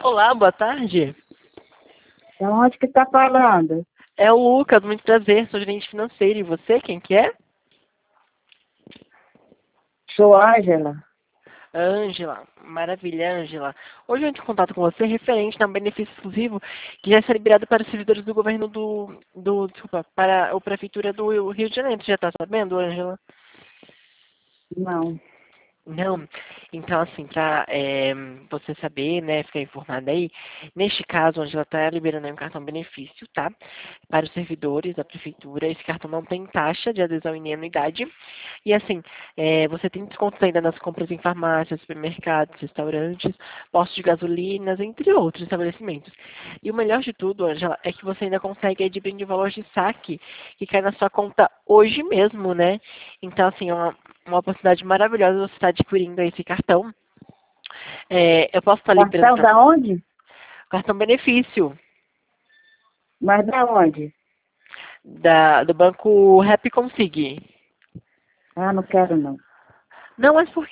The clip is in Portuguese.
Olá, boa tarde. De onde que tá falando? É o Lucas, muito prazer, sou gerente financeiro. E você, quem que é? Sou Ângela. Ângela, maravilha, Ângela. Hoje eu entro em contato com você referente a um benefício exclusivo que já está liberado para os servidores do governo desculpa, para a Prefeitura do Rio de Janeiro. Você já está sabendo, Ângela? Não. Não. Então, assim, para você saber, né, ficar informada aí, neste caso, onde ela está liberando aí um cartão benefício, tá? Para os servidores da prefeitura, esse cartão não tem taxa de adesão e nem anuidade. E assim, você tem descontos ainda nas compras em farmácias, supermercados, restaurantes, postos de gasolinas, entre outros estabelecimentos. E o melhor de tudo, Angela, é que você ainda consegue adquirir de valor de saque que cai na sua conta hoje mesmo, né? Então, assim, é uma oportunidade maravilhosa você estar adquirindo esse cartão. Eu posso estar liberando Cartão para da onde? cartão benefício Mas da onde? do banco Happy Consig. Ah, não quero não. Não, mas por